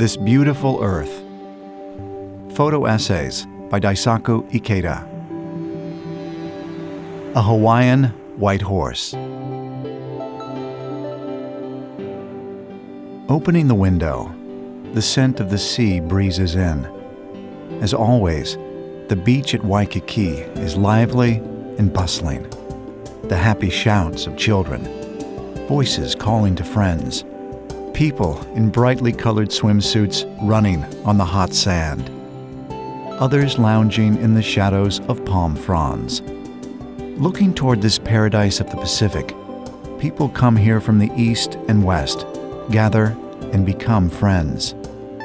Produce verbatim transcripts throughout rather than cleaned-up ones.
This Beautiful Earth. Photo essays by Daisaku Ikeda. A Hawaiian White Horse. Opening the window, the scent of the sea breezes in. As always, the beach at Waikiki is lively and bustling. The happy shouts of children, voices calling to friends, people in brightly colored swimsuits running on the hot sand, others lounging in the shadows of palm fronds. Looking toward this paradise of the Pacific, people come here from the east and west, gather and become friends.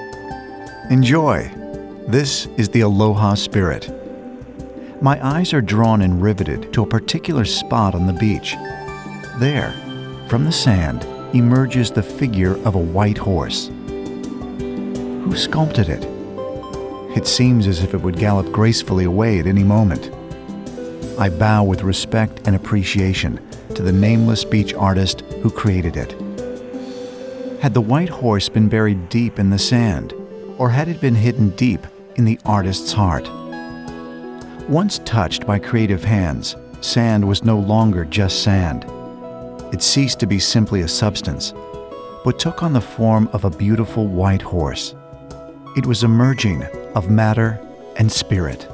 Enjoy! This is the Aloha spirit. My eyes are drawn and riveted to a particular spot on the beach. There, from the sand, emerges the figure of a white horse. Who sculpted it? It seems as if it would gallop gracefully away at any moment. I bow with respect and appreciation to the nameless beach artist who created it. Had the white horse been buried deep in the sand, or had it been hidden deep in the artist's heart? Once touched by creative hands, sand was no longer just sand. It ceased to be simply a substance, but took on the form of a beautiful white horse. It was a merging of matter and spirit.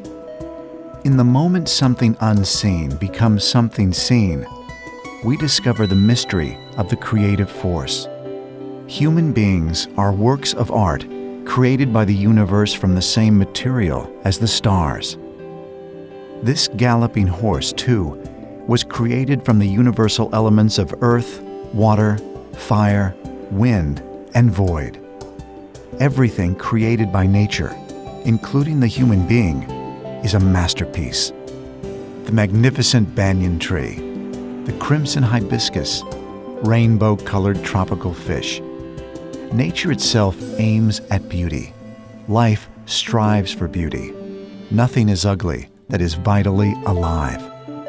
In the moment something unseen becomes something seen, we discover the mystery of the creative force. Human beings are works of art created by the universe from the same material as the stars. This galloping horse, too, was created from the universal elements of earth, water, fire, wind, and void. Everything created by nature, including the human being, is a masterpiece. The magnificent banyan tree, the crimson hibiscus, rainbow-colored tropical fish. Nature itself aims at beauty. Life strives for beauty. Nothing is ugly that is vitally alive.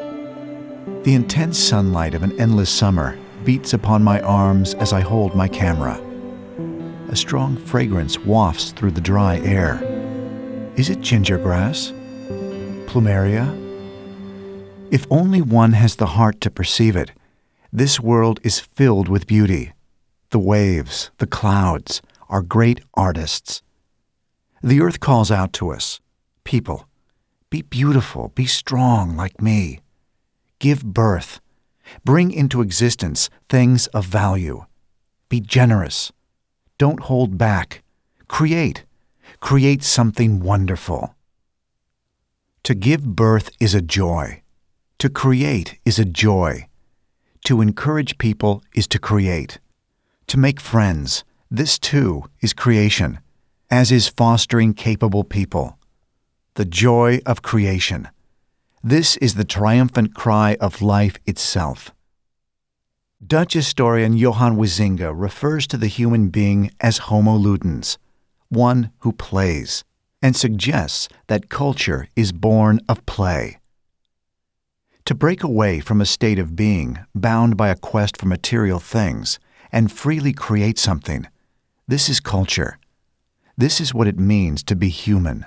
The intense sunlight of an endless summer beats upon my arms as I hold my camera. A strong fragrance wafts through the dry air. Is it ginger grass? Plumeria? If only one has the heart to perceive it, this world is filled with beauty. The waves, the clouds, are great artists. The earth calls out to us, people, be beautiful, be strong like me. Give birth. Bring into existence things of value. Be generous. Don't hold back. Create. Create something wonderful. To give birth is a joy. To create is a joy. To encourage people is to create. To make friends, this too is creation, as is fostering capable people. The joy of creation. This is the triumphant cry of life itself. Dutch historian Johan Huizinga refers to the human being as Homo ludens, one who plays, and suggests that culture is born of play. To break away from a state of being bound by a quest for material things and freely create something, this is culture. This is what it means to be human.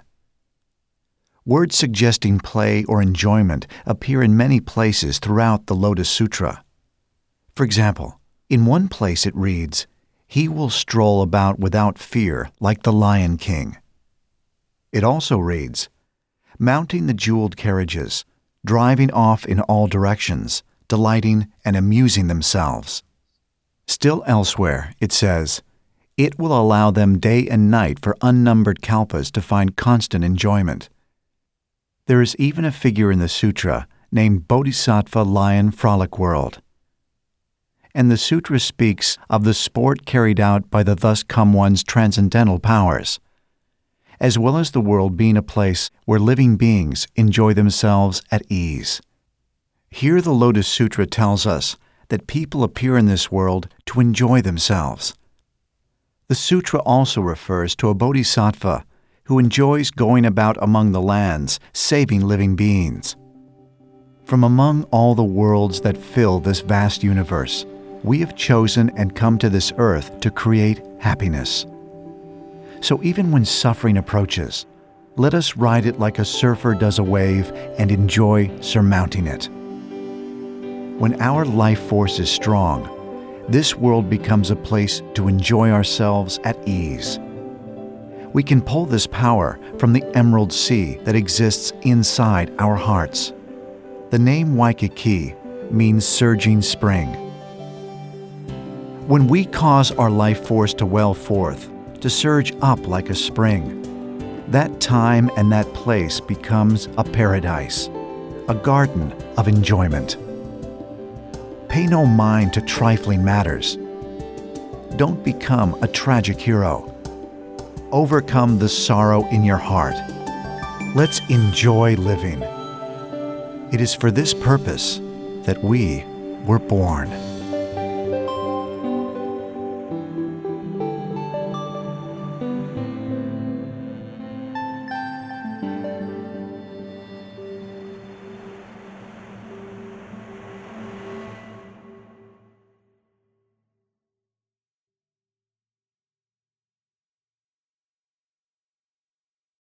Words suggesting play or enjoyment appear in many places throughout the Lotus Sutra. For example, in one place it reads, "He will stroll about without fear like the Lion King." It also reads, "Mounting the jeweled carriages, driving off in all directions, delighting and amusing themselves." Still elsewhere, it says, "It will allow them day and night for unnumbered kalpas to find constant enjoyment." There is even a figure in the sutra named Bodhisattva Lion Frolic World. And the sutra speaks of the sport carried out by the thus come one's transcendental powers, as well as the world being a place where living beings enjoy themselves at ease. Here the Lotus Sutra tells us that people appear in this world to enjoy themselves. The sutra also refers to a bodhisattva who enjoys going about among the lands, saving living beings. From among all the worlds that fill this vast universe, we have chosen and come to this earth to create happiness. So even when suffering approaches, let us ride it like a surfer does a wave and enjoy surmounting it. When our life force is strong, this world becomes a place to enjoy ourselves at ease. We can pull this power from the emerald sea that exists inside our hearts. The name Waikiki means surging spring. When we cause our life force to well forth, to surge up like a spring, that time and that place becomes a paradise, a garden of enjoyment. Pay no mind to trifling matters. Don't become a tragic hero. Overcome the sorrow in your heart. Let's enjoy living. It is for this purpose that we were born.